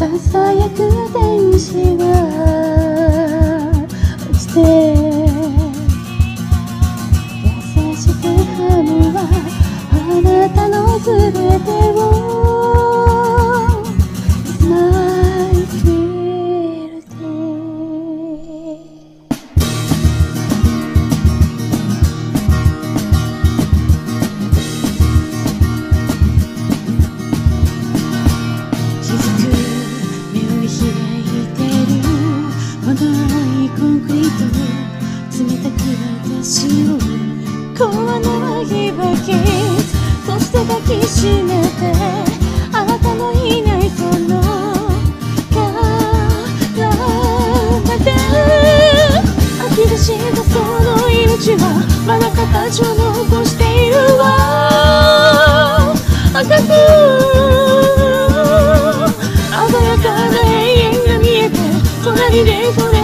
さやく天使が落ちて優しく噛むわあなたのすべてを It's my cruel day 雫目を開いてるこの青いコンクリート冷たく私をこの日ばけそして抱きしめてあなたのいないその体で飽き出したその命はまだ形を残しているわ赤く鮮やかな永遠が見えて隣でこれ